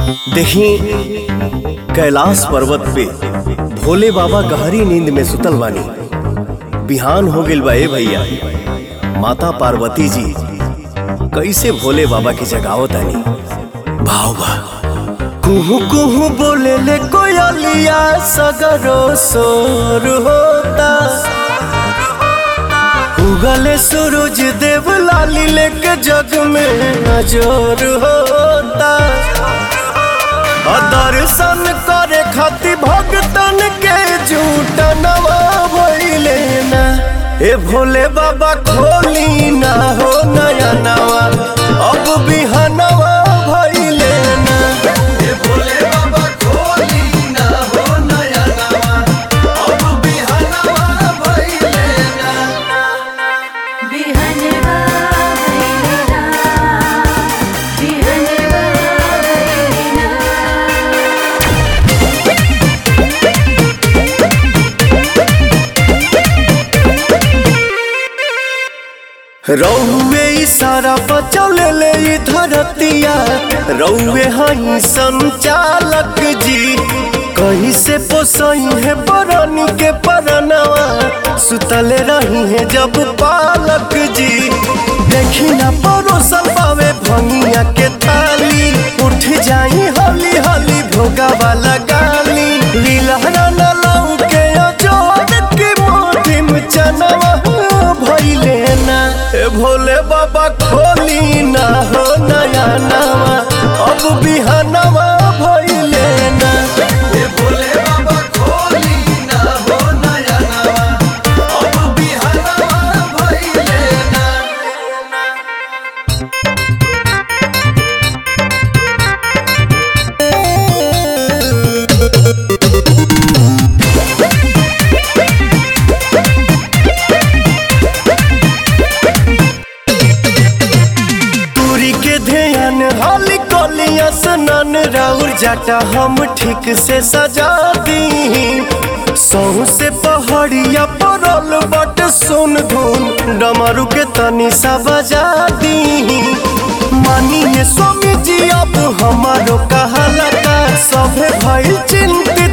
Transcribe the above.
देखी कैलाश पर्वत पे भोले बाबा गहरी नींद में सुतल बानी। बिहान हो गइल बा ए भैया। माता पार्वती जी कैसे भोले बाबा की जगावतानी। भाव बा कुहू कुहू बोले ले कोयलिया सगरो सोर होता। उगले सूरज देव लाली लेके जग में नजर होता। दर्शन करे खातिर भक्तन के झूठा नवा भइले ना। ए भोले बाबा खोली ना हो नया नवा अब बिहनवा भइले ना। ए भोले बाबा खोली ना हो नया नवा अब बिहनवा भइले ना। बिहनवा भइले ना, बिहनवा भइले ना। रौवे इशारा बचौले ले ई धरतिया। रौवे हई संचालक जी कहीं से पोसई है बरनी के परनवा। सुतले रही है जब पालक जी देखी ना परोसल पावे भंगिया के ताली। उठ जाई हली हली भोगा वाला गाली। लीलहरा न लाऊ के अजोड़ की मोटी में चनवा भइले ना। ए भोले बाबा खोली ना हो नया नवा अब बिहनवा भइले ना। ए भोले बाबा खोली ना हो नया नवा अब बिहनवा भइले ना। हाली कोलिया सनन राउर जाटा हम ठीक से सजा दी। सहू से पहाड़िया परल बट सुन धुन डमरू के तनी सा बजा दी। मानिए स्वामी जी अब हमारो कहाला का सभे भइल चिंतित